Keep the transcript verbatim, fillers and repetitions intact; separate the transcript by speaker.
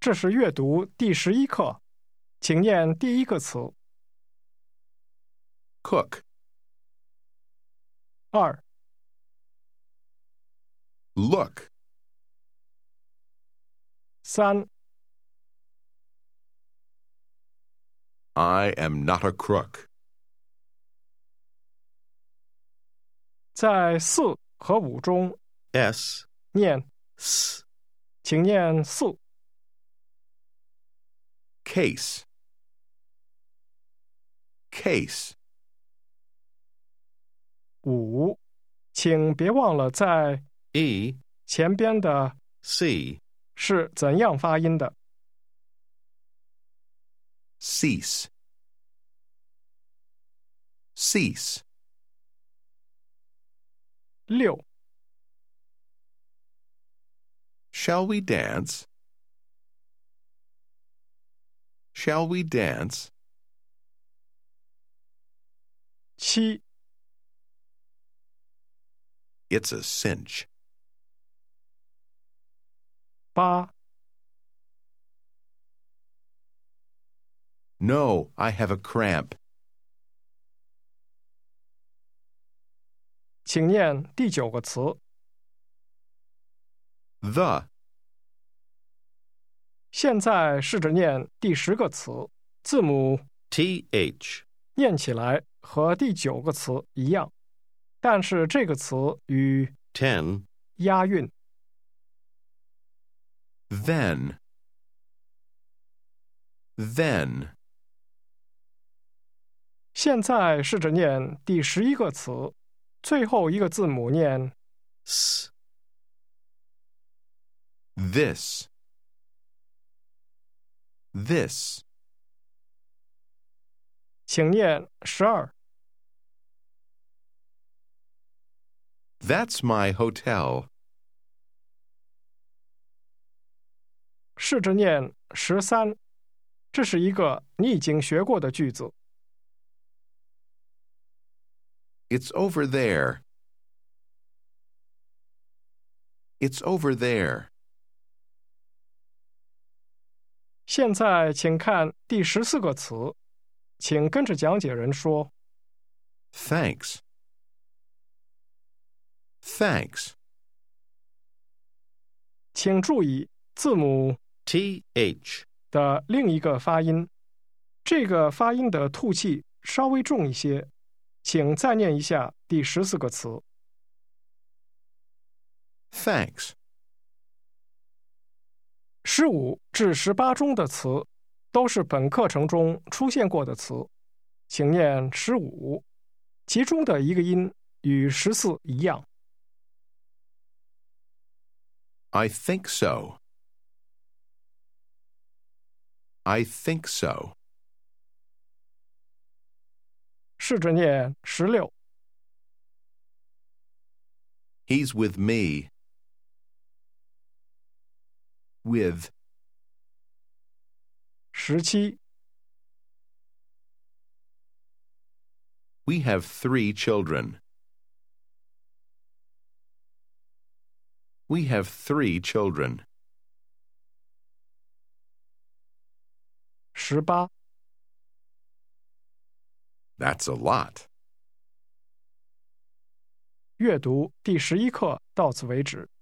Speaker 1: 这是阅读第十一课，请念第一个词。
Speaker 2: cook,
Speaker 1: 二、
Speaker 2: look,
Speaker 1: 三、
Speaker 2: I am not a crook.
Speaker 1: 在四和五中
Speaker 2: S,
Speaker 1: 念，
Speaker 2: s,
Speaker 1: 请念四。
Speaker 2: case, case,
Speaker 1: 五，请别忘了在
Speaker 2: E,
Speaker 1: 前边的
Speaker 2: C,
Speaker 1: 是怎样发音的。
Speaker 2: cease, cease,
Speaker 1: 六，
Speaker 2: shall we dance? Shall we dance?
Speaker 1: 七，
Speaker 2: It's a cinch.
Speaker 1: 八，
Speaker 2: No, I have a cramp.
Speaker 1: 请念第九个词。
Speaker 2: The,
Speaker 1: 现在试着念第十个词，字母
Speaker 2: th,
Speaker 1: 念起来和第九个词一样，但是这个词与
Speaker 2: ten,
Speaker 1: 押韵。
Speaker 2: then, then,
Speaker 1: 现在试着念第十一个词，最后一个字母念
Speaker 2: s, this, this,
Speaker 1: 请念十二。
Speaker 2: that's my hotel.
Speaker 1: 试着念十三，这是一个你已经学过的句子。
Speaker 2: It's over there. It's over there.
Speaker 1: 现在请看第十四个词，请跟着讲解人说。
Speaker 2: Thanks. Thanks.
Speaker 1: 请注意字母
Speaker 2: th,
Speaker 1: 的另一个发音，这个发音的吐气稍微重一些，请再念一下第十四个词。
Speaker 2: thanks.
Speaker 1: 十五至十八中的词都是本课程中出现过的词，请念十五，其中的一个音与十四一样。
Speaker 2: I think so. I think so.
Speaker 1: 试着念十六。
Speaker 2: He's with me. With,
Speaker 1: 十七。
Speaker 2: we have three children. We have three children.
Speaker 1: 十八。
Speaker 2: That's a lot.
Speaker 1: 阅读第十一课到此为止。